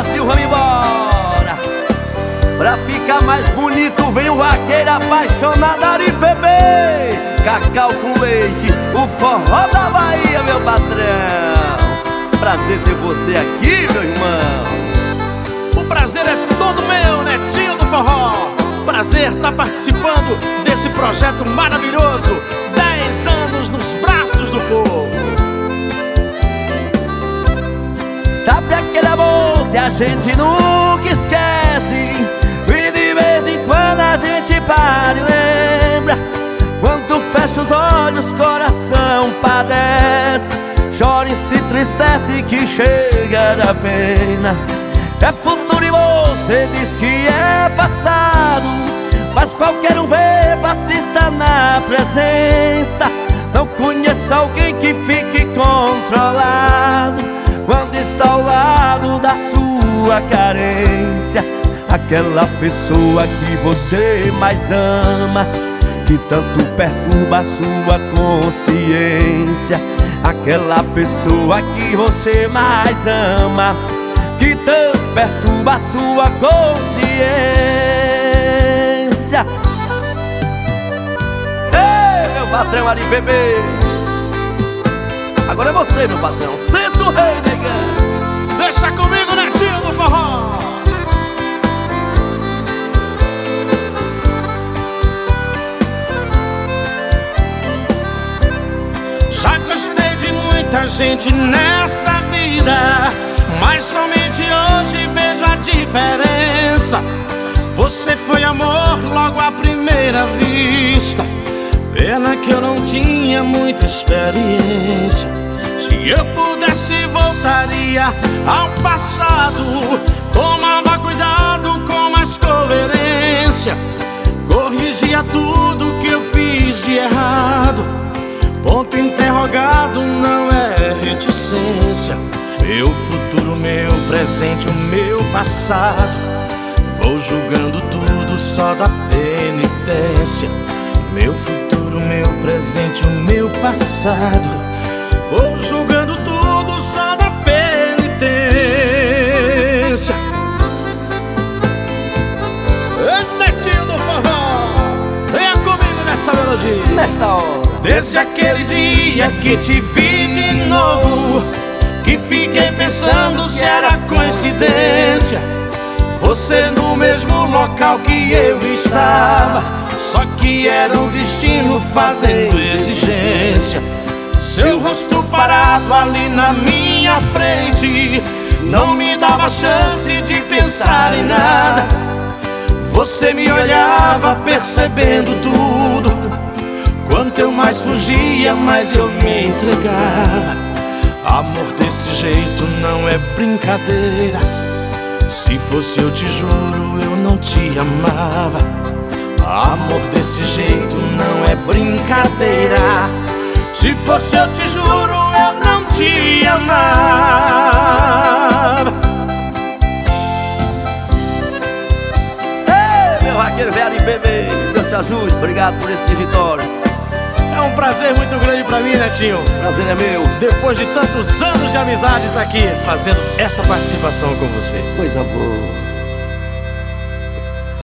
Brasil, vamos embora. Pra ficar mais bonito vem o vaqueiro apaixonado Ari Bebê. Cacau com leite, o forró da Bahia, meu patrão. Prazer ter você aqui, meu irmão. O prazer é todo meu, Netinho do Forró. Prazer estar participando desse projeto maravilhoso. 10 anos nos braços do povo. Sabe aquele amor que a gente nunca esquece, e de vez em quando a gente para e lembra. Quando fecha os olhos, coração padece, chora e se entristece que chega da pena. É futuro e você diz que é passado, mas qualquer um vê, basta estar na presença. Não conheço alguém que fique controlado quando está ao lado da sua carência. Aquela pessoa que você mais ama, que tanto perturba a sua consciência. Aquela pessoa que você mais ama, que tanto perturba a sua consciência. Ei, meu patrão Ari Bebê, agora é você, meu patrão. Senta o rei, negão. Deixa comigo, Netinho do Forró. Já gostei de muita gente nessa vida, mas somente hoje vejo a diferença. Você foi amor logo à primeira vista. Pena que eu não tinha muita experiência. Se eu pudesse voltaria ao passado, tomava cuidado com mais coerência, corrigia tudo que eu fiz de errado. Ponto interrogado não é reticência. Meu futuro, meu presente, o meu passado, vou julgando tudo só da penitência. Meu futuro, meu presente, o meu passado, vou julgando tudo só da penitência. Netinho do Forró, venha comigo nessa melodia. Nesta hora, desde aquele dia que te vi de novo, que fiquei pensando se era coincidência. Você no mesmo local que eu estava, só que era um destino fazendo exigência. Seu rosto parado ali na minha frente não me dava chance de pensar em nada. Você me olhava percebendo tudo. Quanto eu mais fugia, mais eu me entregava. Amor desse jeito não é brincadeira. Se fosse eu te juro, eu não te amava. Amor desse jeito não é brincadeira. Se fosse eu te juro, eu não te amava. ei, meu vaqueiro velho Ari Bebê, Deus te ajude, obrigado por esse digitório. É um prazer muito grande pra mim, Netinho. Prazer é meu. Depois de tantos anos de amizade, tá aqui fazendo essa participação com você. Coisa boa.